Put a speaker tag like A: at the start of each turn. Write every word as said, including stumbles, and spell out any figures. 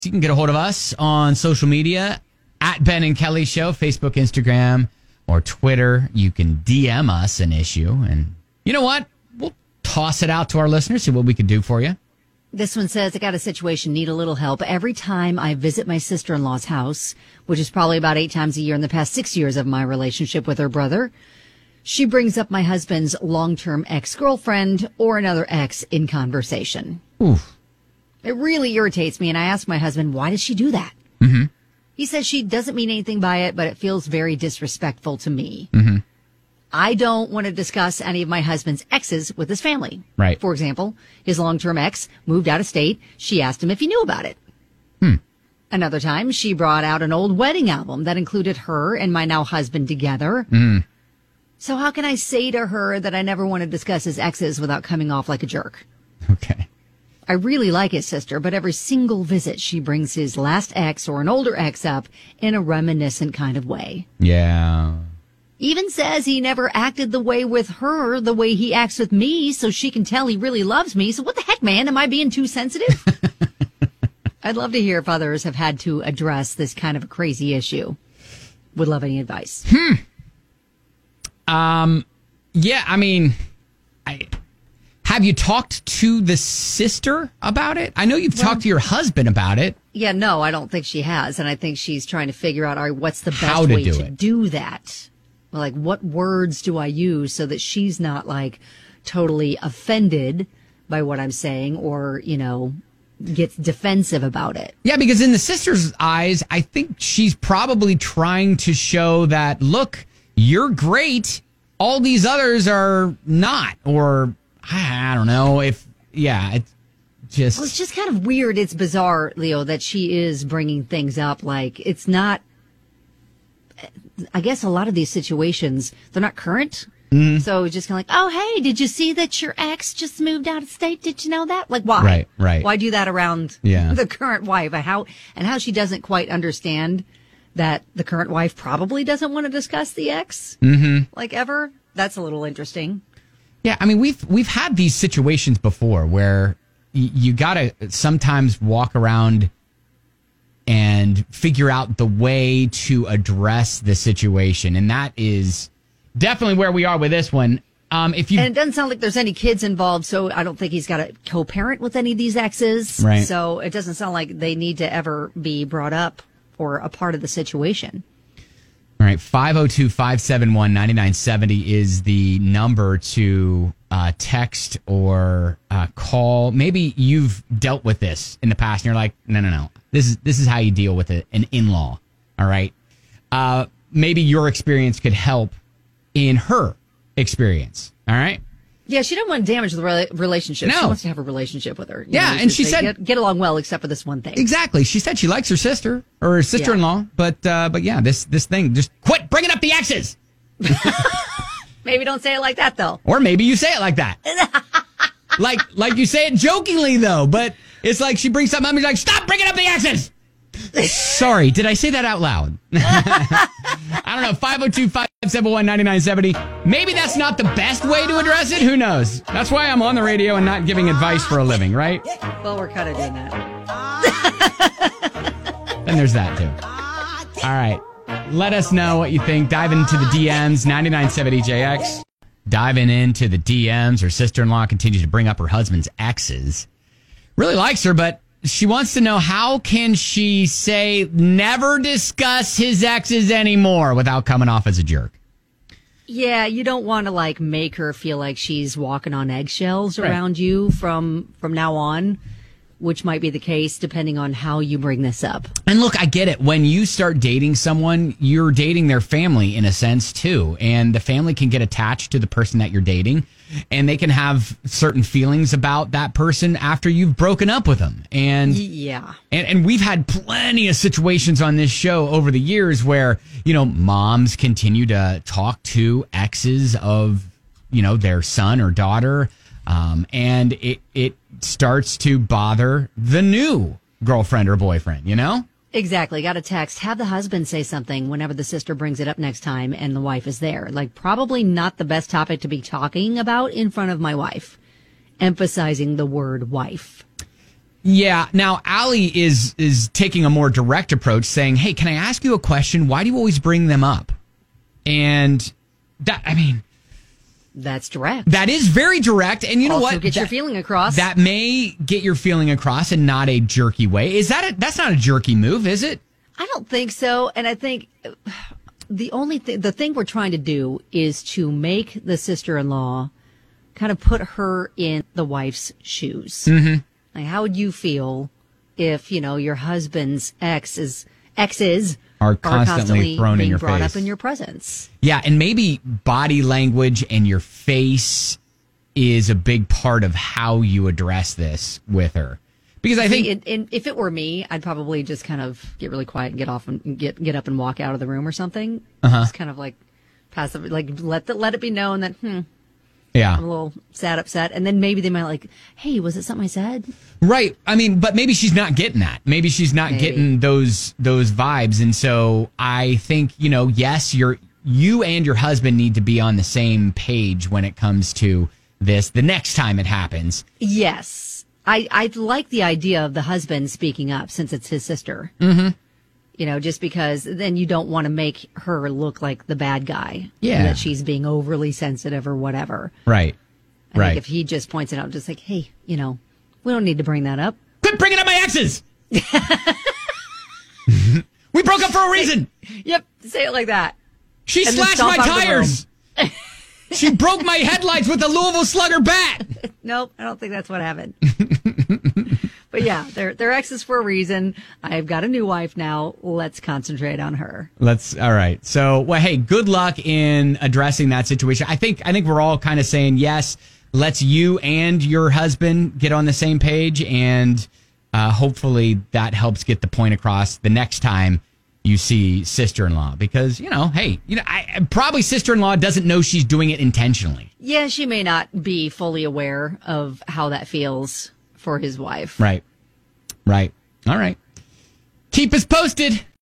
A: You can get a hold of us on social media at Ben and Kelly Show, Facebook, Instagram, or Twitter. You can D M us an issue. And you know what? We'll toss it out to our listeners, see what we can do for you.
B: This one says, I got a situation, need a little help. Every time I visit my sister-in-law's house, which is probably about eight times a year in the past six years of my relationship with her brother, she brings up my husband's long-term ex-girlfriend or another ex in conversation.
A: Oof.
B: It really irritates me, and I ask my husband, why does she do that?
A: Mm-hmm.
B: He says she doesn't mean anything by it, but it feels very disrespectful to me.
A: Mm-hmm.
B: I don't want to discuss any of my husband's exes with his family.
A: Right.
B: For example, his long-term ex moved out of state. She asked him if he knew about it.
A: Hmm.
B: Another time, she brought out an old wedding album that included her and my now husband together.
A: Mm.
B: So how can I say to her that I never want to discuss his exes without coming off like a jerk?
A: Okay.
B: I really like his sister, but every single visit she brings his last ex or an older ex up in a reminiscent kind of way.
A: Yeah.
B: Even says he never acted the way with her the way he acts with me, so she can tell he really loves me. So what the heck, man? Am I being too sensitive? I'd love to hear if others have had to address this kind of a crazy issue. Would love any advice.
A: Hmm. Um, yeah, I mean, I have you talked to the sister about it? I know you've
B: Well,
A: talked to your husband about it.
B: Yeah, no, I don't think she has. And I think she's trying to figure out, all right, what's the best
A: How to
B: way
A: do
B: to
A: it.
B: do that? Like, what words do I use so that she's not, like, totally offended by what I'm saying or, you know, gets defensive about it?
A: Yeah, because in the sister's eyes, I think she's probably trying to show that, look, you're great. All these others are not. Or, I don't know if, yeah, it's just.
B: Well, it's just kind of weird. It's bizarre, Leo, that she is bringing things up. Like, it's not. I guess a lot of these situations, they're not current. Mm-hmm. So it's just kind of like, oh, hey, did you see that your ex just moved out of state? Did you know that? Like, why?
A: Right, right.
B: Why do that around
A: Yeah.
B: the current wife? And how, and how she doesn't quite understand that the current wife probably doesn't want to discuss the ex,
A: Mm-hmm.
B: like ever. That's a little interesting.
A: Yeah, I mean, we've we've had these situations before where y- you got to sometimes walk around and figure out the way to address the situation. And that is definitely where we are with this one. Um, if you
B: And it doesn't sound like there's any kids involved, so I don't think he's got a co-parent with any of these exes.
A: Right.
B: So it doesn't sound like they need to ever be brought up or a part of the situation.
A: All right, five oh two, five seven one, nine nine seven oh is the number to uh, text or uh, call. Maybe you've dealt with this in the past and you're like, no, no, no. This is this is how you deal with it, an in-law, all right? Uh, maybe your experience could help in her experience, all right?
B: Yeah, she doesn't want to damage the re- relationship.
A: No.
B: She wants to have a relationship with her. You
A: Yeah,
B: know,
A: and
B: just
A: she
B: say,
A: said-
B: get, get along well, except for this one thing.
A: Exactly. She said she likes her sister or her sister-in-law, but uh, but yeah, this this thing, just quit bringing up the exes.
B: Maybe don't say it like that, though.
A: Or maybe you say it like that. like like you say it jokingly, though, but it's like she brings something up and you're like, stop bringing up the exes. Sorry, did I say that out loud? I don't know. five oh two, five seven one, nine nine seven oh. Maybe that's not the best way to address it. Who knows? That's why I'm on the radio and not giving advice for a living, right?
B: Well, we're kind of doing that.
A: And there's that, too. All right. Let us know what you think. Dive into the D Ms, ninety-nine seventy J X. Diving into the D Ms. Her sister-in-law continues to bring up her husband's exes. Really likes her, but she wants to know, how can she say never discuss his exes anymore without coming off as a jerk?
B: Yeah, you don't want to like make her feel like she's walking on eggshells
A: Right.
B: around you from from now on, which might be the case depending on how you bring this up.
A: And look, I get it. When you start dating someone, you're dating their family in a sense too. And the family can get attached to the person that you're dating. And they can have certain feelings about that person after you've broken up with them. And
B: Yeah.
A: And, and we've had plenty of situations on this show over the years where, you know, moms continue to talk to exes of, you know, their son or daughter. Um, and it, it starts to bother the new girlfriend or boyfriend, you know?
B: Exactly. Got a text. Have the husband say something whenever the sister brings it up next time and the wife is there. Like, probably not the best topic to be talking about in front of my wife. Emphasizing the word wife.
A: Yeah. Now, Allie is is taking a more direct approach, saying, "Hey, can I ask you a question? Why do you always bring them up?" And that, I mean,
B: that's direct.
A: That is very direct. And you know
B: also
A: what?
B: Get
A: that,
B: your feeling across.
A: That may get your feeling across and not a jerky way. Is that a, that's not a jerky move, is it?
B: I don't think so. And I think the only thing, the thing we're trying to do is to make the sister-in-law kind of put her in the wife's shoes.
A: Mm-hmm.
B: Like, how would you feel if, you know, your husband's ex is, exes
A: are constantly,
B: are constantly
A: thrown
B: being
A: in your
B: brought
A: face.
B: up in your presence?
A: Yeah, and maybe body language and your face is a big part of how you address this with her. Because I think
B: it, it, if it were me, I'd probably just kind of get really quiet and get off and get get up and walk out of the room or something.
A: Uh-huh.
B: Just kind of like passive, like let the, let it be known that hmm,
A: yeah,
B: I'm a little sad, upset, and then maybe they might like, hey, was it something I said?
A: Right. I mean, but maybe she's not getting that. Maybe she's not
B: Maybe.
A: getting those those vibes, and so I think you know, yes, you're you and your husband need to be on the same page when it comes to this. The next time it happens,
B: Yes. I, I like the idea of the husband speaking up since it's his sister.
A: Mm-hmm.
B: You know, just because then you don't want to make her look like the bad guy.
A: Yeah.
B: That she's being overly sensitive or whatever.
A: right,
B: I
A: right.
B: think if he just points it out, just like, hey, you know, we don't need to bring that up.
A: Quit bringing up my exes. We broke up for a reason.
B: Yep. Say it like that.
A: She
B: And then
A: slashed my
B: stomp out of the
A: tires. She broke my headlights with a Louisville Slugger bat.
B: Nope. I don't think that's what happened. But yeah, they're, they're exes for a reason. I've got a new wife now. Let's concentrate on her.
A: Let's all right. So, well, hey, good luck in addressing that situation. I think I think we're all kind of saying yes. Let's you and your husband get on the same page, and uh, hopefully that helps get the point across the next time you see sister-in-law. Because you know, hey, you know, I, probably sister-in-law doesn't know she's doing it intentionally.
B: Yeah, she may not be fully aware of how that feels for his wife.
A: Right. Right. All right. Keep us posted.